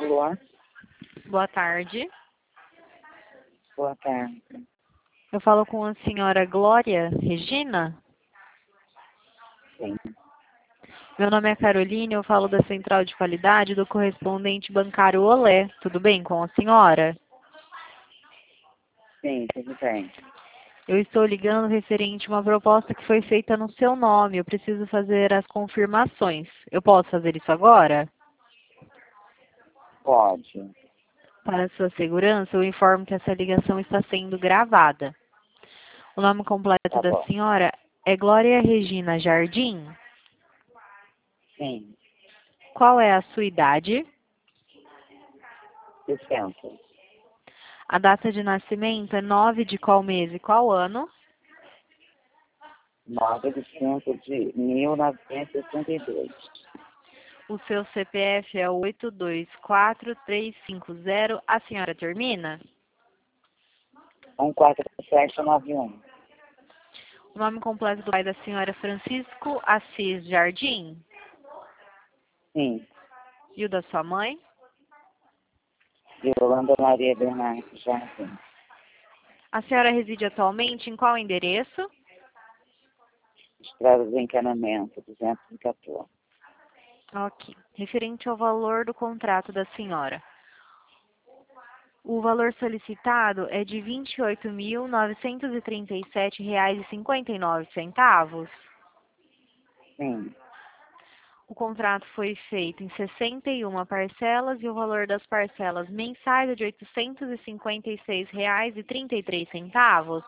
Alô? Boa tarde. Boa tarde. Eu falo com a senhora Glória Regina. Sim. Meu nome é Caroline, eu falo da Central de Qualidade do correspondente bancário Olé. Tudo bem com a senhora? Sim, tudo bem. Eu estou ligando referente a uma proposta que foi feita no seu nome. Eu preciso fazer as confirmações. Eu posso fazer isso agora? Pode. Para sua segurança, eu informo que essa ligação está sendo gravada. O nome completo Tá da bom. senhora é Glória Regina Jardim. Sim. Qual é a sua idade? 60. A data de nascimento é 9 de qual mês e qual ano? 9 de 5 de 1962. O seu CPF é o 824350. A senhora termina? 14791. O nome completo do pai da senhora é Francisco Assis Jardim. Sim. E o da sua mãe? Yolanda Maria Bernardes Jardim. A senhora reside atualmente em qual endereço? Estrada do Encanamento, 214. Ok. Referente ao valor do contrato da senhora. O valor solicitado é de R$ 28.937,59. Sim. O contrato foi feito em 61 parcelas e o valor das parcelas mensais é de R$ 856,33.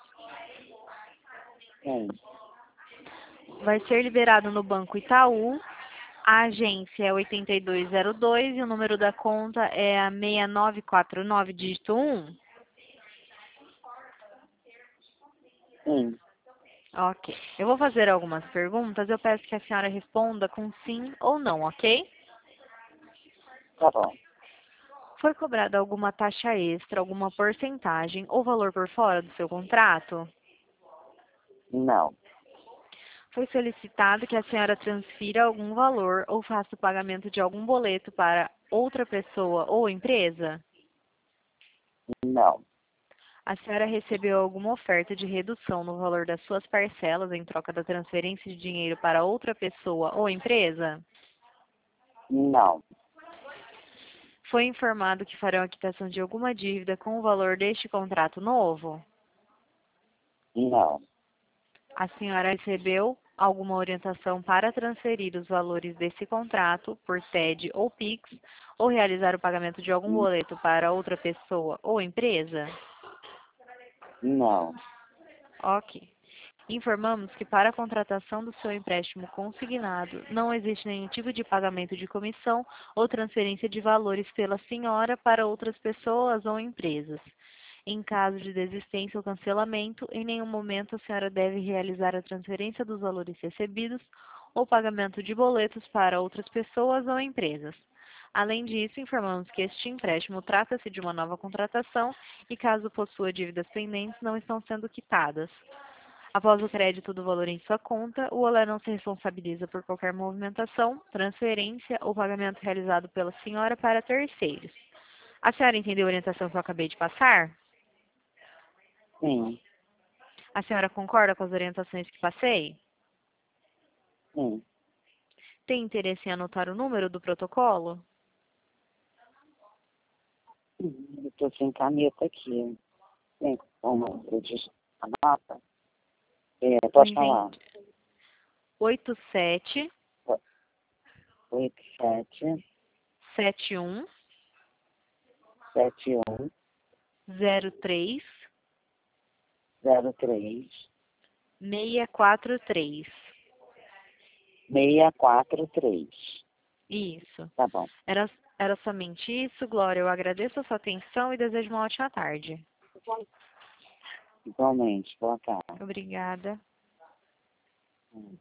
Sim. Vai ser liberado no Banco Itaú. A agência é 8202 e o número da conta é a 6949, dígito 1. Sim. Ok. Eu vou fazer algumas perguntas. Eu peço que a senhora responda com sim ou não, ok? Tá bom. Foi cobrada alguma taxa extra, alguma porcentagem ou valor por fora do seu contrato? Não. Foi solicitado que a senhora transfira algum valor ou faça o pagamento de algum boleto para outra pessoa ou empresa? Não. A senhora recebeu alguma oferta de redução no valor das suas parcelas em troca da transferência de dinheiro para outra pessoa ou empresa? Não. Foi informado que farão a quitação de alguma dívida com o valor deste contrato novo? Não. A senhora recebeu alguma orientação para transferir os valores desse contrato por TED ou PIX ou realizar o pagamento de algum boleto para outra pessoa ou empresa? Não. Ok. Informamos que para a contratação do seu empréstimo consignado não existe nenhum tipo de pagamento de comissão ou transferência de valores pela senhora para outras pessoas ou empresas. Em caso de desistência ou cancelamento, em nenhum momento a senhora deve realizar a transferência dos valores recebidos ou pagamento de boletos para outras pessoas ou empresas. Além disso, informamos que este empréstimo trata-se de uma nova contratação e, caso possua dívidas pendentes, não estão sendo quitadas. Após o crédito do valor em sua conta, o Olé não se responsabiliza por qualquer movimentação, transferência ou pagamento realizado pela senhora para terceiros. A senhora entendeu a orientação que eu acabei de passar? Sim. A senhora concorda com as orientações que passei? Sim. Tem interesse em anotar o número do protocolo? Eu estou sem caneta aqui. Tem como eu a nota? Eu Pode falar. entendi. 87 87 71 71 03 03 643. 643. Isso. Tá bom. Era somente isso, Glória. Eu agradeço a sua atenção e desejo uma ótima tarde. Igualmente. Boa tarde. Obrigada.